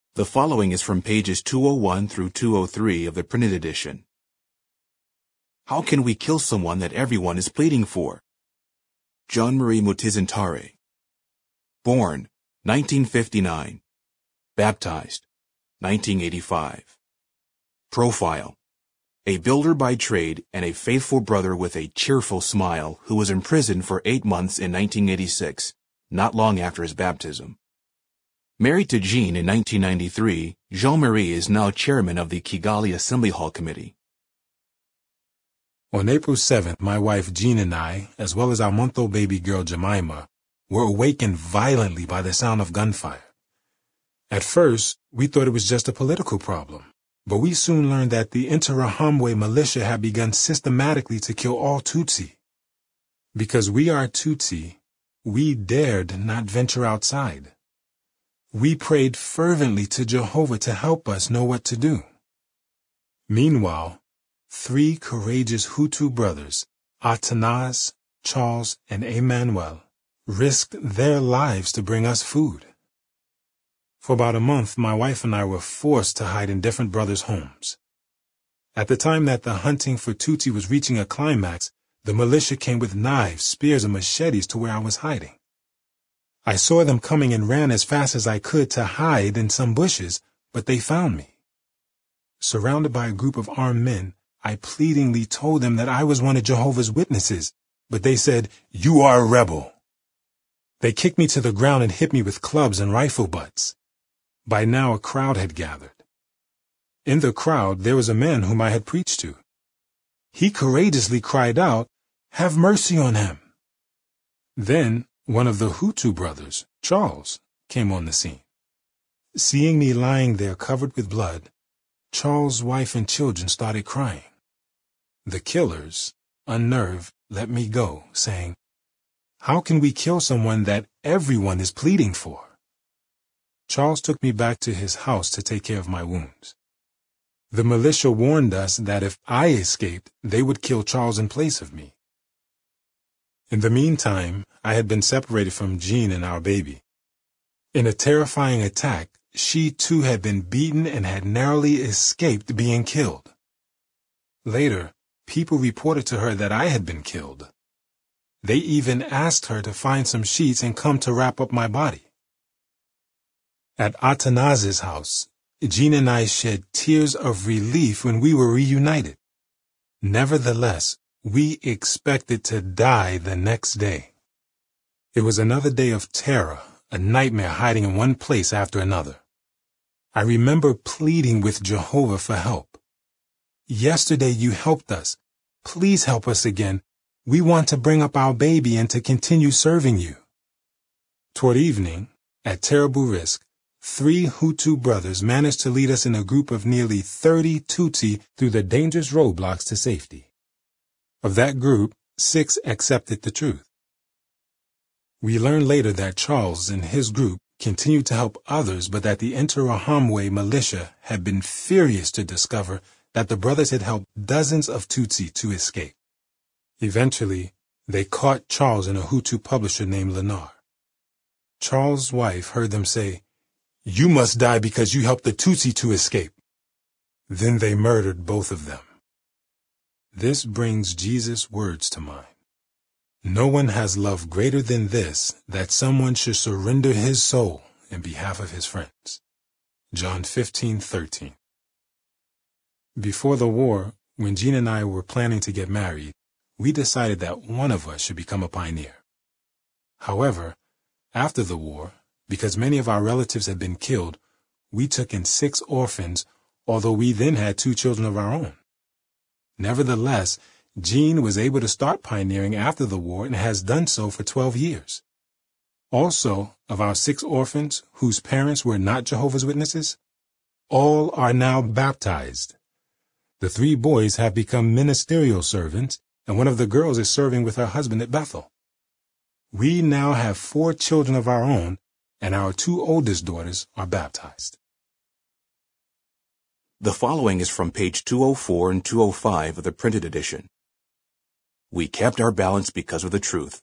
The following is from pages 201 through 203 of the printed edition. How can we kill someone that everyone is pleading for? John Marie Mutizintare. Born, 1959. Baptized, 1985. Profile. A builder by trade and a faithful brother with a cheerful smile who was imprisoned for 8 months in 1986, not long after his baptism. Married to Jean in 1993, Jean-Marie is now chairman of the Kigali Assembly Hall Committee. On April 7th, my wife Jean and I, as well as our month-old baby girl Jemima, were awakened violently by the sound of gunfire. At first, we thought it was just a political problem, but we soon learned that the Interahamwe militia had begun systematically to kill all Tutsi. Because we are Tutsi, we dared not venture outside. We prayed fervently to Jehovah to help us know what to do. Meanwhile, 3 courageous Hutu brothers, Athanase, Charles, and Emmanuel, risked their lives to bring us food. For about a month, my wife and I were forced to hide in different brothers' homes. At the time that the hunting for Tutsi was reaching a climax, the militia came with knives, spears, and machetes to where I was hiding. I saw them coming and ran as fast as I could to hide in some bushes, but they found me. Surrounded by a group of armed men, I pleadingly told them that I was one of Jehovah's Witnesses, but they said, "You are a rebel." They kicked me to the ground and hit me with clubs and rifle butts. By now a crowd had gathered. In the crowd there was a man whom I had preached to. He courageously cried out, "Have mercy on him." Then one of the Hutu brothers, Charles, came on the scene. Seeing me lying there covered with blood, Charles' wife and children started crying. The killers, unnerved, let me go, saying, "How can we kill someone that everyone is pleading for?" Charles took me back to his house to take care of my wounds. The militia warned us that if I escaped, they would kill Charles in place of me. In the meantime, I had been separated from Jean and our baby. In a terrifying attack, she too had been beaten and had narrowly escaped being killed. Later, people reported to her that I had been killed. They even asked her to find some sheets and come to wrap up my body. At Athanase's house, Jean and I shed tears of relief when we were reunited. Nevertheless, we expected to die the next day. It was another day of terror, a nightmare hiding in one place after another. I remember pleading with Jehovah for help. "Yesterday you helped us. Please help us again. We want to bring up our baby and to continue serving you." Toward evening, at terrible risk, 3 Hutu brothers managed to lead us in a group of nearly 30 Tutsi through the dangerous roadblocks to safety. Of that group, 6 accepted the truth. We learned later that Charles and his group continued to help others, but that the Interahamwe militia had been furious to discover that the brothers had helped dozens of Tutsi to escape. Eventually, they caught Charles and a Hutu publisher named Lenar. Charles' wife heard them say, "You must die because you helped the Tutsi to escape." Then they murdered both of them. This brings Jesus' words to mind. No one has love greater than this, that someone should surrender his soul in behalf of his friends. John 15:13. Before the war, when Jean and I were planning to get married, we decided that one of us should become a pioneer. However, after the war, because many of our relatives had been killed, we took in 6 orphans, although we then had 2 children of our own. Nevertheless, Jean was able to start pioneering after the war and has done so for 12 years. Also, of our 6 orphans whose parents were not Jehovah's Witnesses, all are now baptized. The 3 boys have become ministerial servants, and one of the girls is serving with her husband at Bethel. We now have 4 children of our own, and our 2 oldest daughters are baptized. The following is from page 204 and 205 of the printed edition. We kept our balance because of the truth.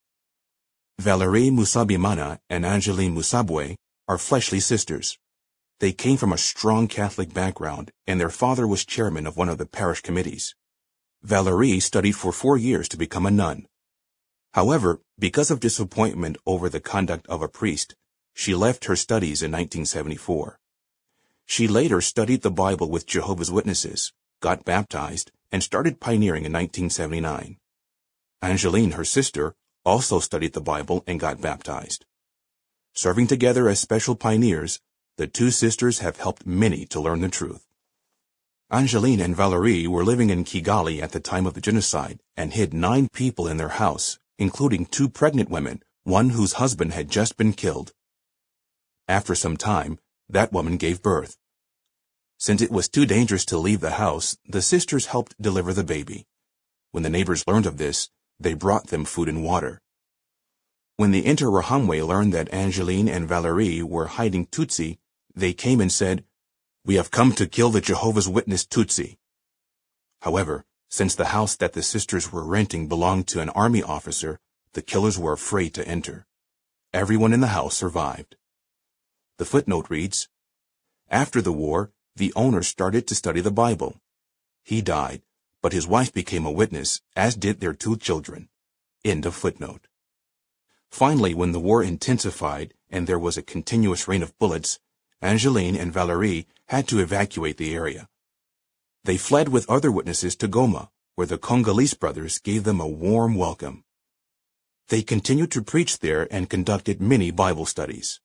Valerie Musabimana and Angeline Musabwe are fleshly sisters. They came from a strong Catholic background, and their father was chairman of one of the parish committees. Valerie studied for 4 years to become a nun. However, because of disappointment over the conduct of a priest, she left her studies in 1974. She later studied the Bible with Jehovah's Witnesses, got baptized, and started pioneering in 1979. Angeline, her sister, also studied the Bible and got baptized. Serving together as special pioneers, the two sisters have helped many to learn the truth. Angeline and Valerie were living in Kigali at the time of the genocide and hid 9 people in their house, including 2 pregnant women, one whose husband had just been killed. After some time, that woman gave birth. Since it was too dangerous to leave the house, the sisters helped deliver the baby. When the neighbors learned of this, they brought them food and water. When the Interahamwe learned that Angeline and Valerie were hiding Tutsi, they came and said, "We have come to kill the Jehovah's Witness Tutsi." However, since the house that the sisters were renting belonged to an army officer, the killers were afraid to enter. Everyone in the house survived. The footnote reads, "After the war, the owner started to study the Bible. He died, but his wife became a witness, as did their 2 children." End of footnote. Finally, when the war intensified and there was a continuous rain of bullets, Angeline and Valerie had to evacuate the area. They fled with other witnesses to Goma, where the Congolese brothers gave them a warm welcome. They continued to preach there and conducted many Bible studies.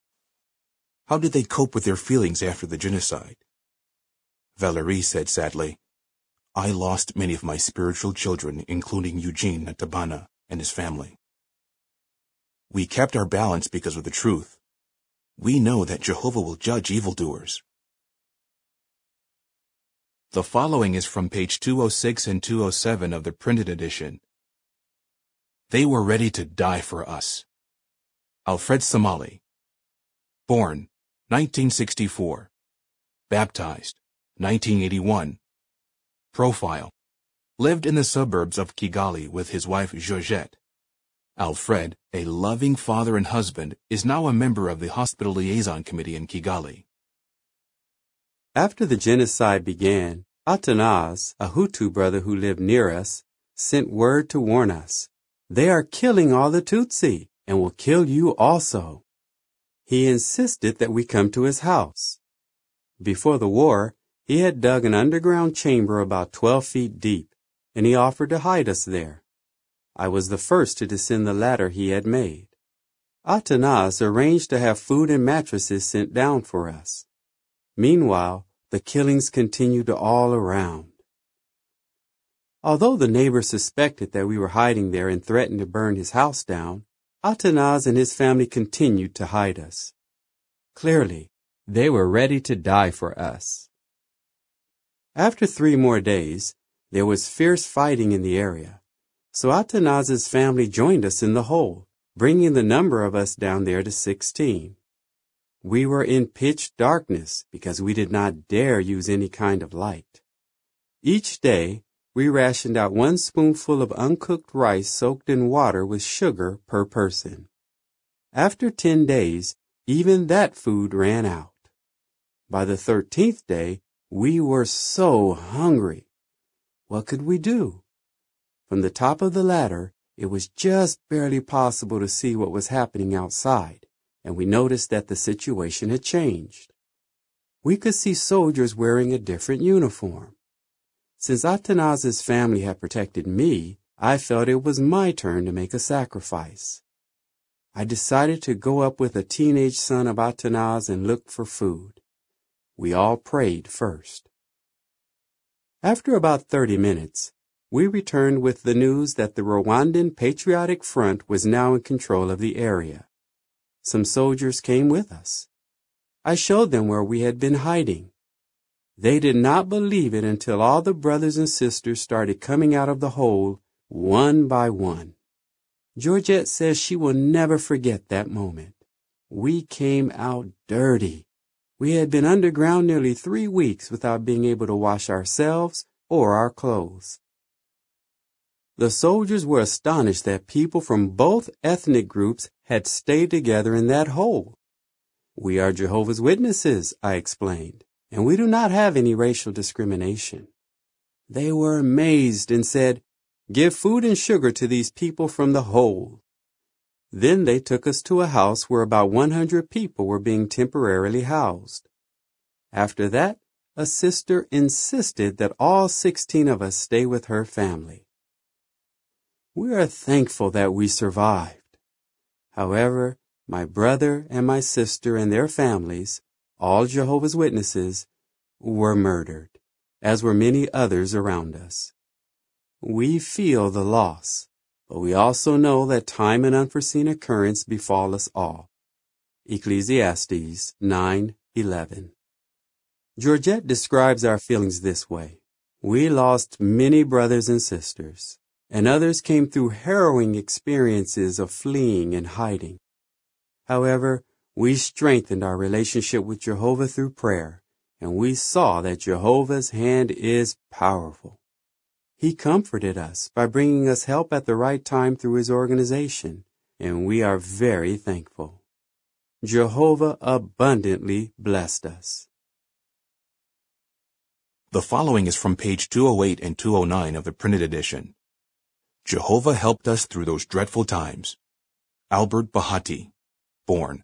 How did they cope with their feelings after the genocide? Valerie said sadly, "I lost many of my spiritual children, including Eugene Ntabana and his family. We kept our balance because of the truth. We know that Jehovah will judge evildoers." The following is from page 206 and 207 of the printed edition. They were ready to die for us. Alfred Somali. Born, 1964. Baptized, 1981. Profile. Lived in the suburbs of Kigali with his wife Georgette. Alfred, a loving father and husband, is now a member of the Hospital Liaison Committee in Kigali. After the genocide began, Athanase, a Hutu brother who lived near us, sent word to warn us, "They are killing all the Tutsi and will kill you also." He insisted that we come to his house. Before the war, he had dug an underground chamber about 12 feet deep, and he offered to hide us there. I was the first to descend the ladder he had made. Athanase arranged to have food and mattresses sent down for us. Meanwhile, the killings continued all around. Although the neighbors suspected that we were hiding there and threatened to burn his house down, Athanase and his family continued to hide us. Clearly, they were ready to die for us. After 3 more days, there was fierce fighting in the area. So Athanase's family joined us in the hole, bringing the number of us down there to 16. We were in pitch darkness because we did not dare use any kind of light. Each day, we rationed out 1 spoonful of uncooked rice soaked in water with sugar per person. After 10 days, even that food ran out. By the 13th day, we were so hungry. What could we do? From the top of the ladder, it was just barely possible to see what was happening outside, and we noticed that the situation had changed. We could see soldiers wearing a different uniform. Since Athanase's family had protected me, I felt it was my turn to make a sacrifice. I decided to go up with a teenage son of Athanase and look for food. We all prayed first. After about 30 minutes, we returned with the news that the Rwandan Patriotic Front was now in control of the area. Some soldiers came with us. I showed them where we had been hiding. They did not believe it until all the brothers and sisters started coming out of the hole, one by one. Georgette says she will never forget that moment. We came out dirty. We had been underground nearly 3 weeks without being able to wash ourselves or our clothes. The soldiers were astonished that people from both ethnic groups had stayed together in that hole. We are Jehovah's Witnesses, I explained, and we do not have any racial discrimination. They were amazed and said, "Give food and sugar to these people from the hole." Then they took us to a house where about 100 people were being temporarily housed. After that, a sister insisted that all 16 of us stay with her family. We are thankful that we survived. However, my brother and my sister and their families, all Jehovah's Witnesses, were murdered, as were many others around us. We feel the loss, but we also know that time and unforeseen occurrence befall us all. Ecclesiastes 9:11. Georgette describes our feelings this way. We lost many brothers and sisters, and others came through harrowing experiences of fleeing and hiding. However, we strengthened our relationship with Jehovah through prayer, and we saw that Jehovah's hand is powerful. He comforted us by bringing us help at the right time through his organization, and we are very thankful. Jehovah abundantly blessed us. The following is from page 208 and 209 of the printed edition. Jehovah helped us through those dreadful times. Albert Bahati, born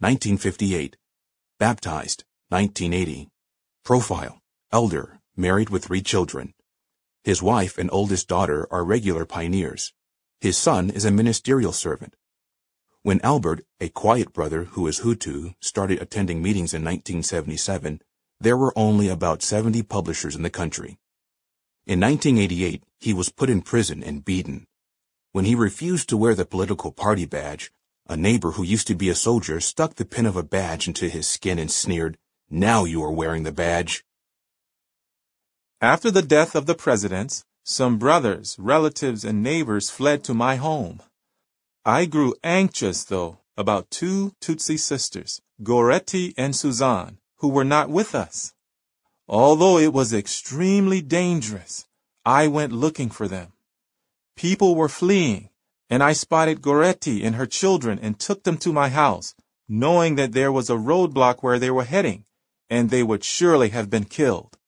1958, baptized 1980. Profile, elder, married with 3 children. His wife and oldest daughter are regular pioneers. His son is a ministerial servant. When Albert, a quiet brother who is Hutu, started attending meetings in 1977, there were only about 70 publishers in the country. In 1988, he was put in prison and beaten. When he refused to wear the political party badge, a neighbor who used to be a soldier stuck the pin of a badge into his skin and sneered, "Now you are wearing the badge." After the death of the presidents, some brothers, relatives, and neighbors fled to my home. I grew anxious, though, about 2 Tutsi sisters, Goretti and Suzanne, who were not with us. Although it was extremely dangerous, I went looking for them. People were fleeing, and I spotted Goretti and her children and took them to my house, knowing that there was a roadblock where they were heading, and they would surely have been killed.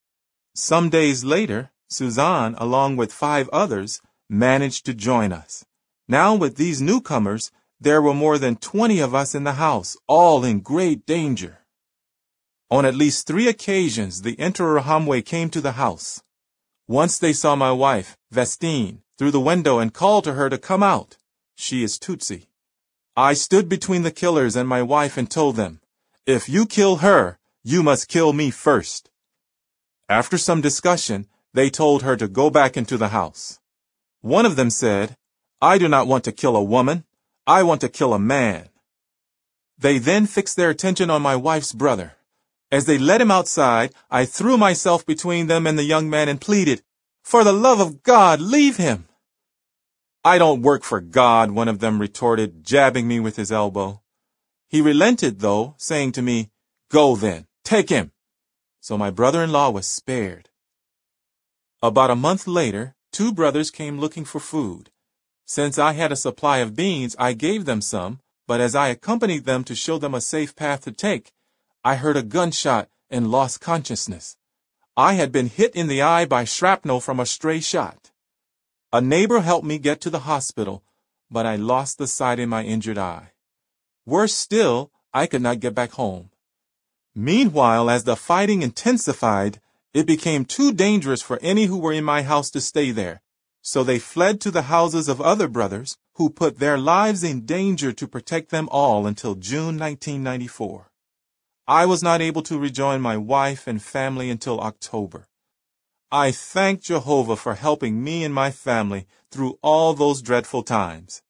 Some days later, Suzanne, along with 5 others, managed to join us. Now with these newcomers, there were more than 20 of us in the house, all in great danger. On at least 3 occasions, the Interahamwe came to the house. Once they saw my wife, Vestine, through the window and called to her to come out. She is Tutsi. I stood between the killers and my wife and told them, "If you kill her, you must kill me first." After some discussion, they told her to go back into the house. One of them said, "I do not want to kill a woman. I want to kill a man." They then fixed their attention on my wife's brother. As they led him outside, I threw myself between them and the young man and pleaded, "For the love of God, leave him." "I don't work for God," one of them retorted, jabbing me with his elbow. He relented, though, saying to me, "Go then, take him." So my brother-in-law was spared. About a month later, 2 brothers came looking for food. Since I had a supply of beans, I gave them some, but as I accompanied them to show them a safe path to take, I heard a gunshot and lost consciousness. I had been hit in the eye by shrapnel from a stray shot. A neighbor helped me get to the hospital, but I lost the sight in my injured eye. Worse still, I could not get back home. Meanwhile, as the fighting intensified, it became too dangerous for any who were in my house to stay there, so they fled to the houses of other brothers who put their lives in danger to protect them all until June 1994. I was not able to rejoin my wife and family until October. I thank Jehovah for helping me and my family through all those dreadful times.